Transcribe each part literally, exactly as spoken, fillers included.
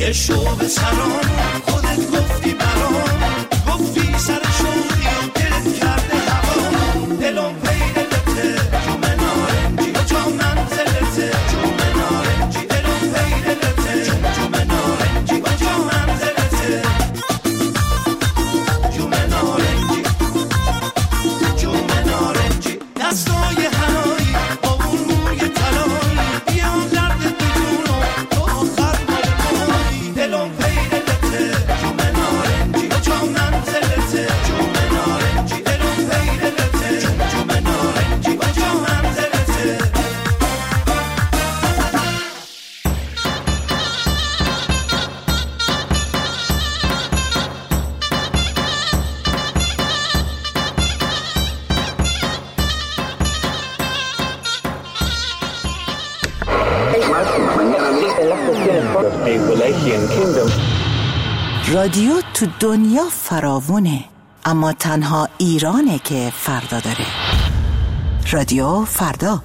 یه شو به سرام خودت گفتی برام گفتی سر شوقی و دلت کرده هوا دلم پیدلته جومه نارنجی و جا منزلته جومه نارنجی دلم پیدلته جومه نارنجی و جا منزلته جومه نارنجی جومه نارنجی دستای هنایی با اون موی طلایی بیا درد بدونم تو آخر مال مایی دلم پیدلته جومه نارنجی و جا منزلته جومه نارنجی دلم پیدلته جومه نارنجی و جا منزلته رادیو تو دنیا فراوونه، اما تنها ایرانه که فردا داره. رادیو فردا.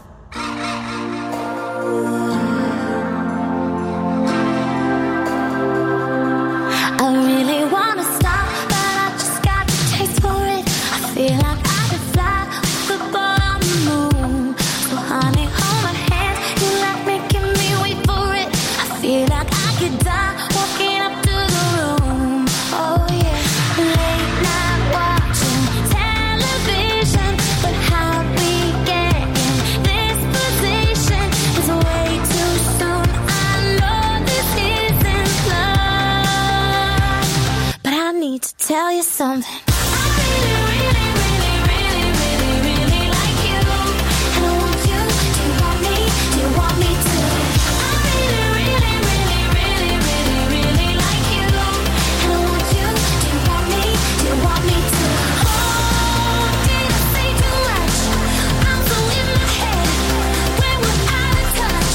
I really wanna stop, but I just got the taste for it. I feel like I could fly with a ball on the moon. So honey, hold my hand, you like making me wait for it. I feel like I could die walking up to the room. Oh yeah, late night watching television, but how we get in this position is way too soon. I know this isn't love, but I need to tell you something. I really, really, really, really, really, really like you, and I want you. Do you want me? Do you want me to? I really, really, really, really, really, really like you, and I want you. Do you want me? Do you want me to? Oh, did I say too much? I'm so in my head when we're out of touch.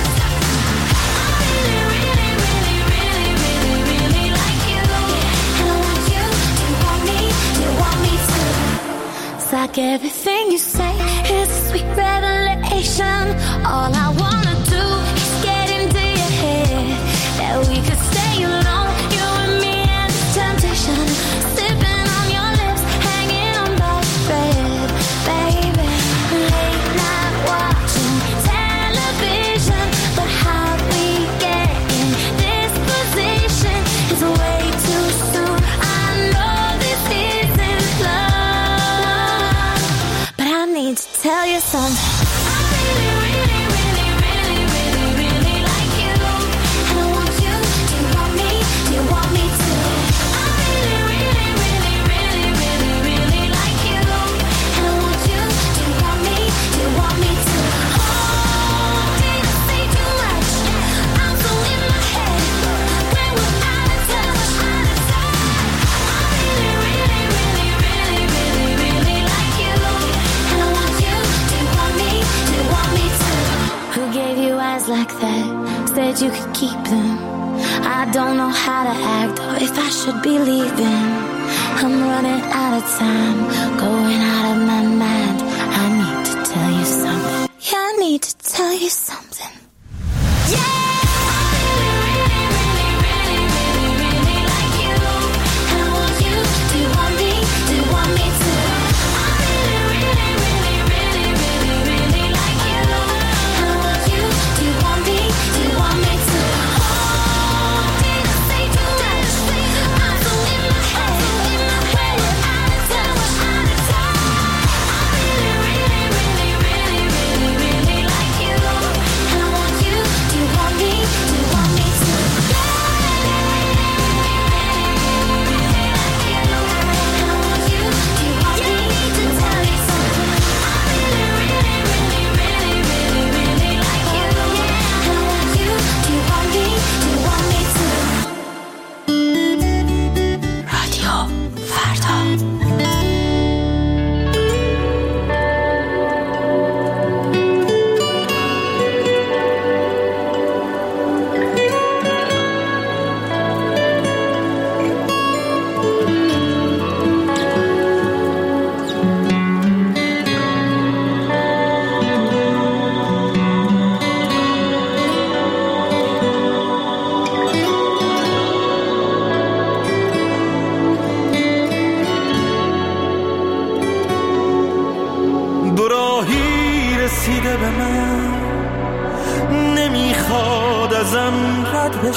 I really, really, really, really, really, really like you, and I want you. Do you want me? Do you want me to? It's like everything you say is a sweet revelation. All I wanna do is get into your head, that we could stay alone, you and me and this temptation, sipping on your lips, hanging on by a thread, baby. Late night watching television, but how we get in this position is way too soon. I know this isn't love, but I need to tell you something. I really, really, really, really, really, really like you, and I want you. Do you want me? Do you want me to? I really, really, really, really, really, really like you, and I want you. Do you want me? Do you want me to? Oh, did I say too much? I'm so in my head when we're out of touch. I really, really, really, really, really, really like you, and I want you. Do you want me? Do you want me to? Who gave you eyes like that? Said you could keep them. I don't know how to act or if I should be leaving. I'm running out of time, going out of my mind. I need to tell you something. Yeah, I need to tell you something. Yeah!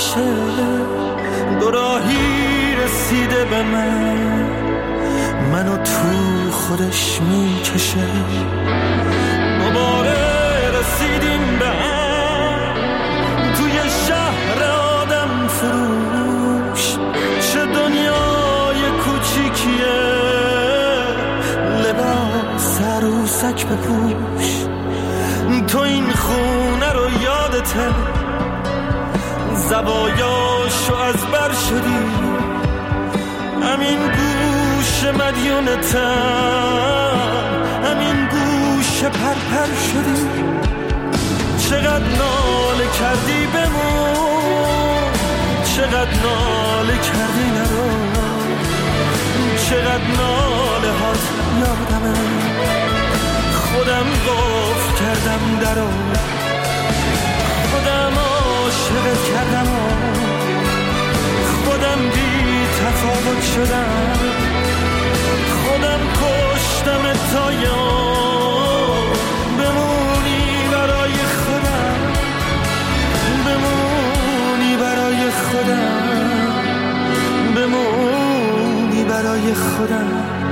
نباشه دو راهی رسیده به من منو تو خودش میکشه دوباره رسیدیم به هم توی شهر آدم فروش چه دنیای کوچیکیه لباس عروسک بپوش تو این خونه رو یادته زوایاشو از بر شدی همین گوش مدیونتم همین گوش پرپر شدی چقدر ناله کردی بمون چقدر ناله کردی نرو چقدر ناله هات یادمه خودم گفت کردم درو خودم عاشقت کردم خودم بی تفاوت شدم خودم کشتم تا یاد بمونی برای خودم بمونی برای خودم بمونی برای خودم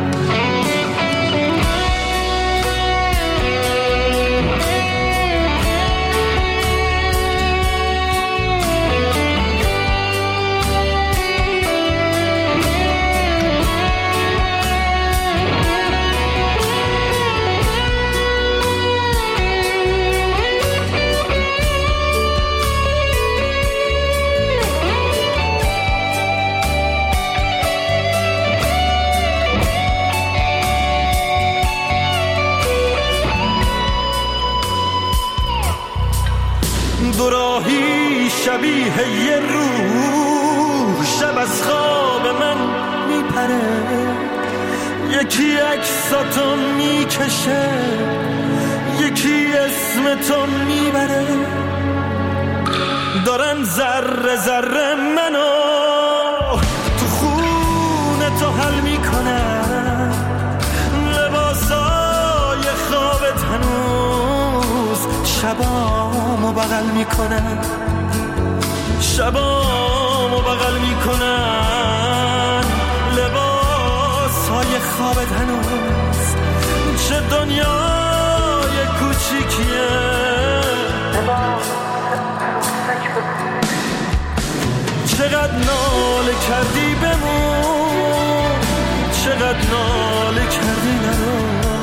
دوراهی شبیه یه روح شب از خواب من میپره یکی عکساتو میکشه یکی اسمتو میبره دارن ذره ذره منو تو خونه تو حل میکنن لباسای خوابت هنوز شبامو بغل میکنن شبامو بغل میکنن لباسای خوابت هنوز چه دنیای کوچیکیه چقدر ناله کردی بمون چقدر ناله کردی نرو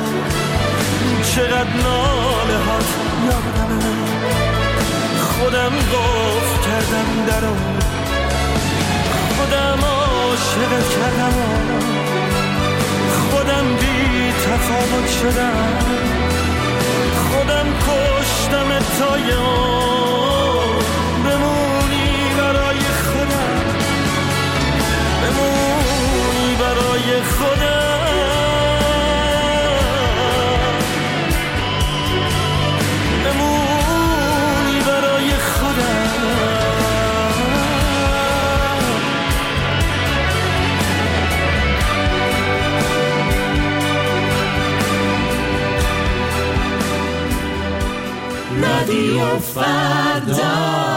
چقدر ناله هات یادمه خودم گفت کردم درو خودم عاشقت کردم خودم بی تفاوت شدم خودم کشتم تا یاد بمونی برای خودم بمونی برای خودم رادیو فردا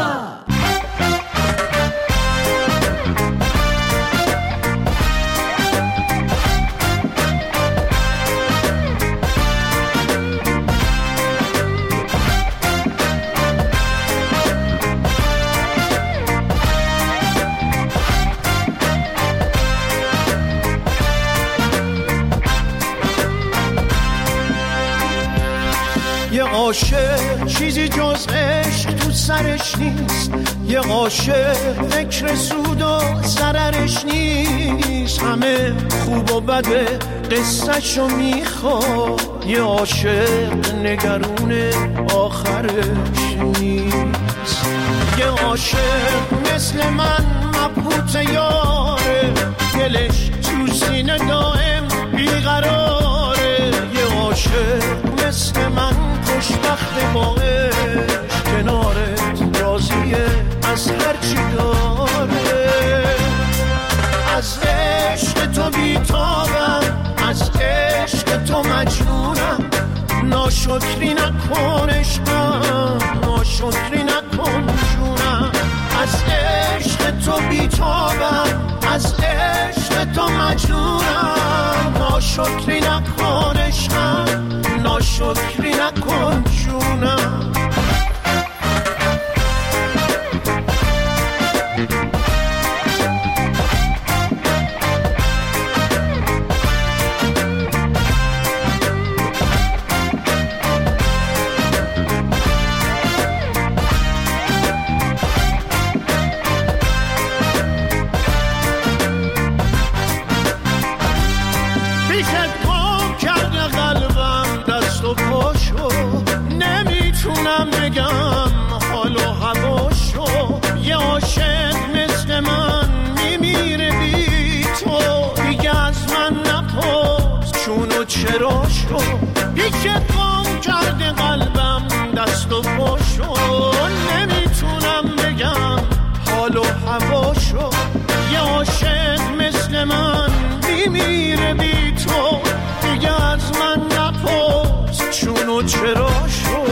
عاشق چیزی جز عشق تو سرش نیست یه عاشق فکر سود و ضررش نیست همه خوب و بده قصه‌شو میخواد یه عاشق نگرون آخرش نیست یه عاشق مثل من مبهوت یاره دلش تو سینه دائم بیقراره یه عاشق مثل من خوشبخت با عشق کنارت راضیه از هرچی داره از عشق تو بیتابم از عشق تو مجنونم ناشکری نکن عشقم ناشکری نکن جونم از عشق بیتابم، از عشق تو مجنونم. ناشکری نکن عشقم، ناشکری نکن جونم. نمیتونم بگم حال و هواشو، یه عاشق مثل من میمیره بی تو. دیگه از من نپرس چون و چراشو، پیشت گم کرده قلبم دست و پاشو. نمیتونم بگم حال و هواشو، یه عاشق مثل من میمیره بی تو. دیگه از من نپرس چون و چراشو.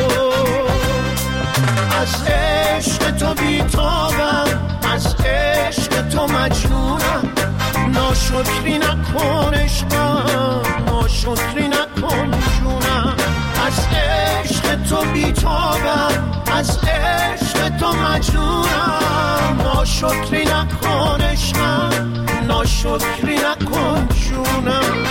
از عشق تو بیتابم، از عشق تو مجنونم. ناشکری نکن عشقم، ناشکری نکن جونم. از عشق تو بیتابم، از عشق تو مجنونم. ناشکری نکن عشقم، ناشکری نکن جونم.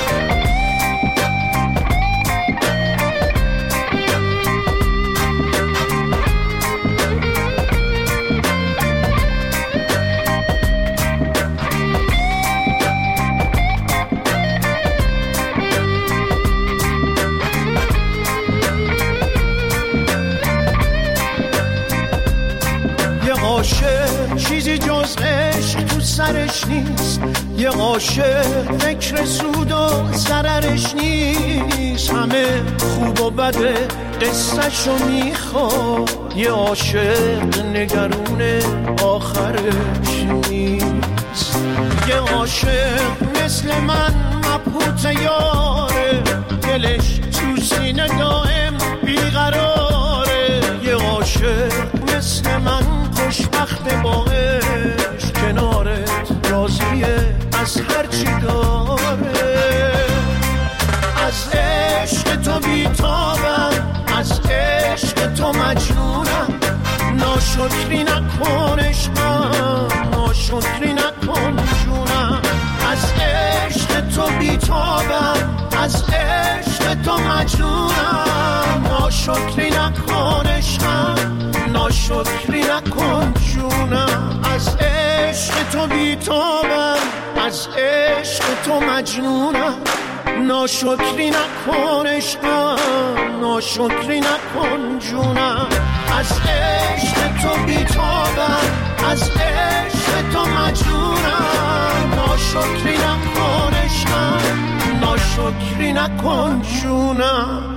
عاشق چیزی جز عشق تو سرش نیست، یه عاشق فکر سود و ضررش نیست. همه خوب و بده قصه‌شو میخواد، یه عاشق نگرون آخرش نیست. یه عاشق مثل من مبهوت یاره، دلش تو سینه دائم بیقراره. یه عاشق مثل من خوشبخت با عشق، کنارت راضیه از هر چی داره. از عشق تو بیتابم، از عشق تو مجنونم. ناشکری نکن عشقم، ناشکری نکن جونم. از عشق تو بیتابم، از عشق تو مجنونم. ناشکری نکن عشقم، ناشکری نکن جونم. از عشق تو بیتابم، از عشق تو مجنونم. ناشکری نکن عشقم، ناشکری نکن جونم. از عشق تو بیتابم، از عشق تو مجنونم. ناشکری نکن عشقم، ناشکری نکن جونم.